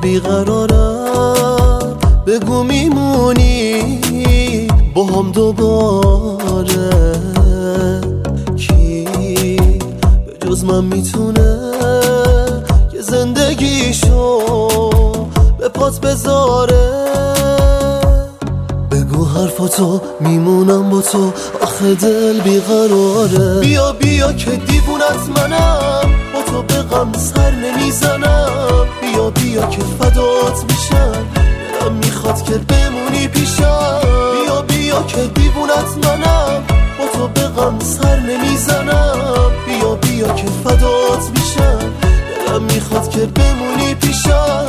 بیقرارم، بگو میمونی با هم دوباره. کی به جز من میتونه که زندگیشو به پات بذاره؟ بگو حرفاتو میمونم با تو، آخه دل بیقراره. بیا بیا که دیوونت منم، با تو به غم سر نمیزنم. بیا بیا که فدات میشم، دلم میخواد که بمونی پیشم. بیا بیا که دیوونت منم، با تو به غم سر نمیزنم. بیا بیا که فدات میشم، دلم میخواد که بمونی پیشم.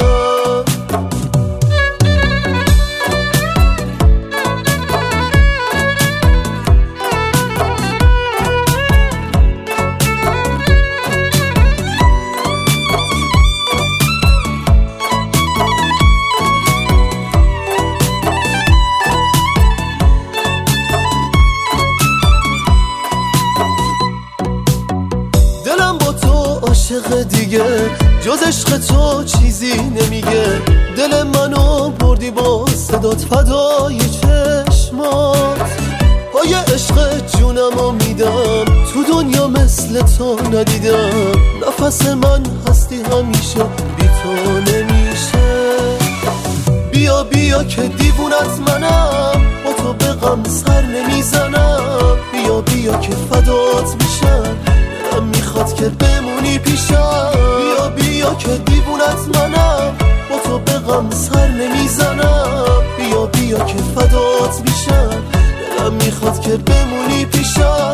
عاشق دیگه جز عشق تو چیزی نمیگه. دل منو بردی با صدات فدای چشمات. پای عشق جونمو میدم، تو دنیا مثل تو ندیدم. نفس من هستی همیشه، بی تو نمیشه. بیا بیا که دیوونت منم، با تو به غم سر نمیزنم. بیا بیا که فدات میشم، دلم میخواد که بمونی پیشم. بیا بیا که دیوونت منم، با تو به غم سر نمیزنم. بیا بیا که فدات میشم، دلم میخواد که بمونی پیشم.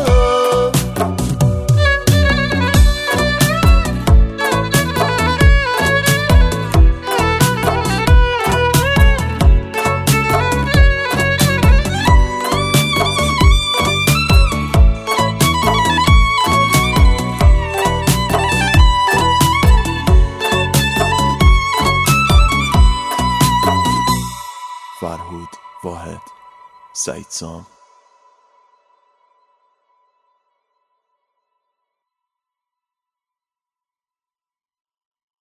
فرهود واحد، سعید سام.